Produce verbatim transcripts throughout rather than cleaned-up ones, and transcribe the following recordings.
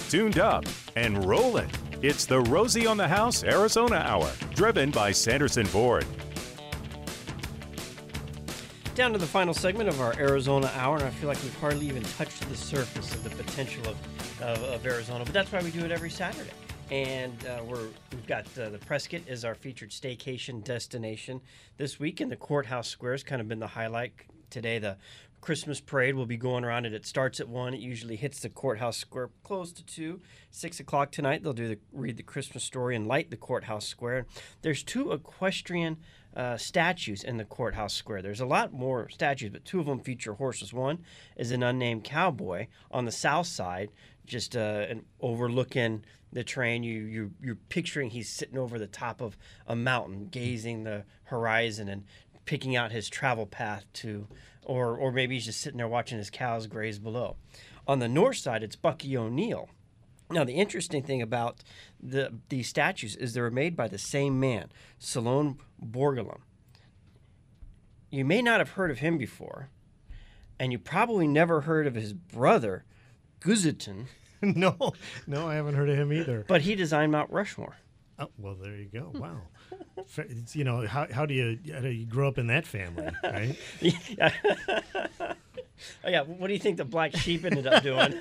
tuned up, and rolling. It's the Rosie on the House Arizona Hour, driven by Sanderson Ford. Down to the final segment of our Arizona Hour, and I feel like we've hardly even touched the surface of the potential of, of, of Arizona, but that's why we do it every Saturday. And uh, we're, we've got uh, the Prescott as our featured staycation destination this week, and the Courthouse Square has kind of been the highlight today. The Christmas parade will be going around it. It starts at one. It usually hits the Courthouse Square close to two. Six o'clock tonight, they'll do the read the Christmas story and light the Courthouse Square. There's two equestrian uh, statues in the Courthouse Square. There's a lot more statues, but two of them feature horses. One is an unnamed cowboy on the south side, just uh, an overlooking the train. You you you're picturing he's sitting over the top of a mountain, gazing the horizon and picking out his travel path to. Or or maybe he's just sitting there watching his cows graze below. On the north side, it's Bucky O'Neill. Now, the interesting thing about the these statues is they were made by the same man, Salone Borgelum. You may not have heard of him before, and you probably never heard of his brother, Guzitin. No, no, I haven't heard of him either. But he designed Mount Rushmore. Oh, well, there you go. Wow. It's, you know, how how do you how do you grow up in that family, right? Yeah. Oh, yeah. What do you think the black sheep ended up doing?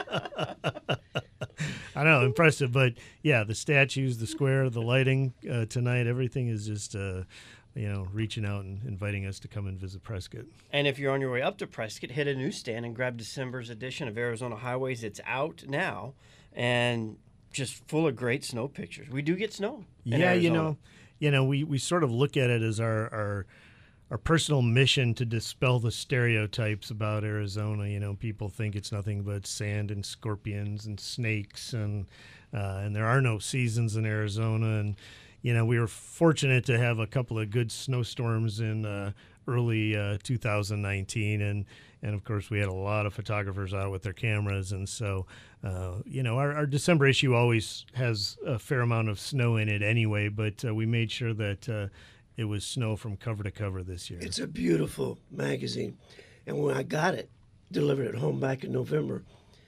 I don't know, impressive. But yeah, the statues, the square, the lighting uh, tonight, everything is just, uh, you know, reaching out and inviting us to come and visit Prescott. And if you're on your way up to Prescott, hit a newsstand and grab December's edition of Arizona Highways. It's out now, and just full of great snow pictures. We do get snow in Yeah, Arizona. you know, you know, we, we sort of look at it as our, our our personal mission to dispel the stereotypes about Arizona. You know, people think it's nothing but sand and scorpions and snakes, and uh, and there are no seasons in Arizona. And you know, we were fortunate to have a couple of good snowstorms in uh, early uh, two thousand nineteen, and and of course we had a lot of photographers out with their cameras, and so uh, you know, our, our December issue always has a fair amount of snow in it anyway, but uh, we made sure that uh, it was snow from cover to cover this year. It's a beautiful magazine, and when I got it delivered at home back in November,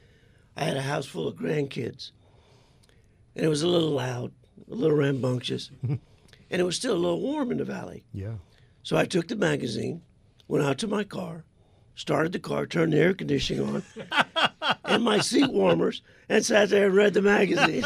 I had a house full of grandkids, and it was a little loud, a little rambunctious, and it was still a little warm in the valley. Yeah. So I took the magazine, went out to my car, started the car, turned the air conditioning on, and my seat warmers, and sat there and read the magazine.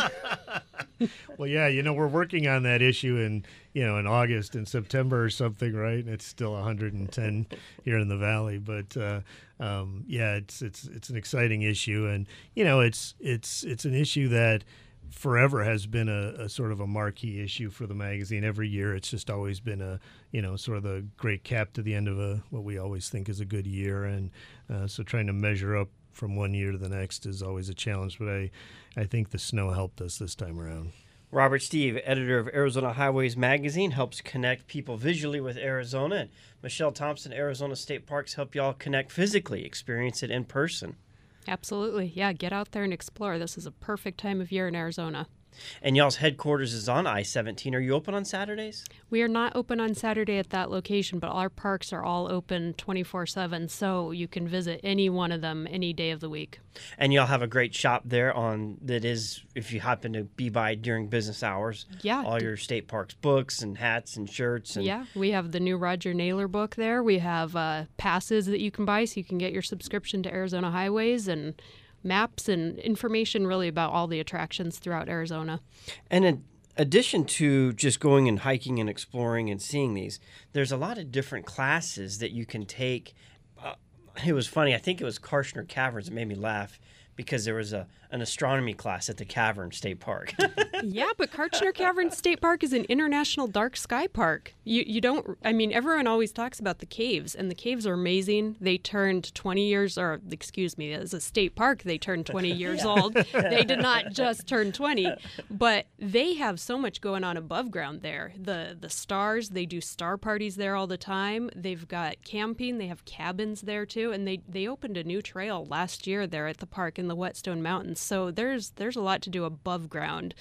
Well, yeah, you know, we're working on that issue in, you know, in August and September or something, right? And it's still one hundred ten here in the valley, but uh, um, yeah, it's it's it's an exciting issue, and you know, it's it's it's an issue that forever has been a, a sort of a marquee issue for the magazine. Every year, it's just always been a, you know, sort of the great cap to the end of a what we always think is a good year, and uh, so trying to measure up from one year to the next is always a challenge. But I, I think the snow helped us this time around. Robert Steve, editor of Arizona Highways Magazine, helps connect people visually with Arizona. And Michelle Thompson, Arizona State Parks, help y'all connect physically, experience it in person. Absolutely. Yeah, get out there and explore. This is a perfect time of year in Arizona. And y'all's headquarters is on I seventeen. Are you open on Saturdays? We are not open on Saturday at that location, but our parks are all open twenty-four seven, so you can visit any one of them any day of the week. And y'all have a great shop there on that is, if you happen to be by during business hours, yeah, all your state parks books and hats and shirts. And yeah, we have the new Roger Naylor book there. We have uh, passes that you can buy so you can get your subscription to Arizona Highways, and maps and information really about all the attractions throughout Arizona. And in addition to just going and hiking and exploring and seeing these, there's a lot of different classes that you can take. Uh, it was funny. I think it was Karshner Caverns that made me laugh because there was a an astronomy class at the Cavern State Park. Yeah, but Karshner Cavern State Park is an international dark sky park. You you don't, I mean, everyone always talks about the caves, and the caves are amazing. They turned twenty years, or excuse me, as a state park, they turned twenty years old. They did not just turn twenty, but they have so much going on above ground there. The the stars, they do star parties there all the time. They've got camping, they have cabins there too, and they, they opened a new trail last year there at the park in the Whetstone Mountains. So there's there's a lot to do above ground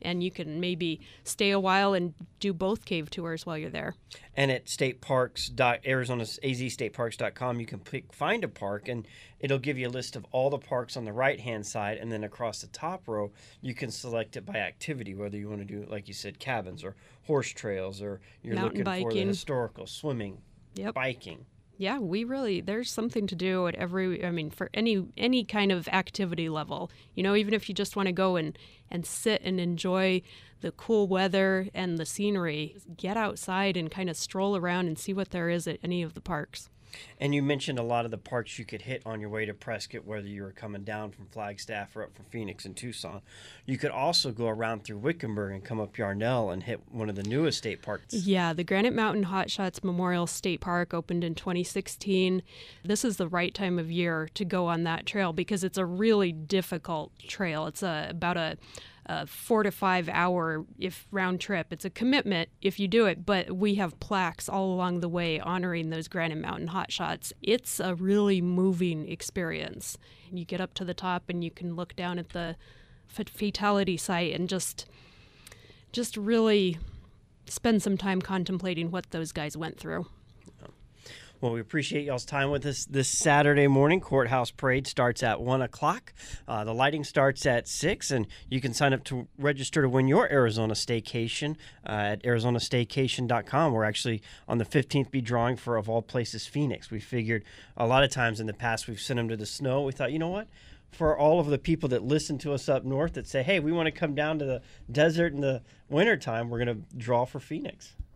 and you can maybe stay a while and do both cave tours while you're there. And at state parks dot arizona a z state parks dot com, you can pick, find a park, and it'll give you a list of all the parks on the right-hand side, and then across the top row, you can select it by activity, whether you want to do, like you said, cabins or horse trails, or you're Mountain looking for the biking. historical, swimming, Yep. biking. Yeah, we really, there's something to do at every, I mean, for any any kind of activity level. You know, even if you just want to go and, and sit and enjoy the cool weather and the scenery, get outside and kind of stroll around and see what there is at any of the parks. And you mentioned a lot of the parks you could hit on your way to Prescott, whether you were coming down from Flagstaff or up from Phoenix and Tucson. You could also go around through Wickenburg and come up Yarnell and hit one of the newest state parks. Yeah, the Granite Mountain Hot Shots Memorial State Park opened in twenty sixteen. This is the right time of year to go on that trail because it's a really difficult trail. It's a, about a a four to five hour if round trip. It's a commitment if you do it, but we have plaques all along the way honoring those Granite Mountain Hot Shots. It's a really moving experience. You get up to the top and you can look down at the f- fatality site and just just really spend some time contemplating what those guys went through. Well, we appreciate y'all's time with us this Saturday morning. Courthouse Parade starts at one o'clock. Uh, the lighting starts at six, and you can sign up to register to win your Arizona staycation uh, at arizona staycation dot com. We're actually on the fifteenth be drawing for, of all places, Phoenix. We figured a lot of times in the past we've sent them to the snow. We thought, you know what? For all of the people that listen to us up north that say, hey, we want to come down to the desert in the wintertime, we're going to draw for Phoenix.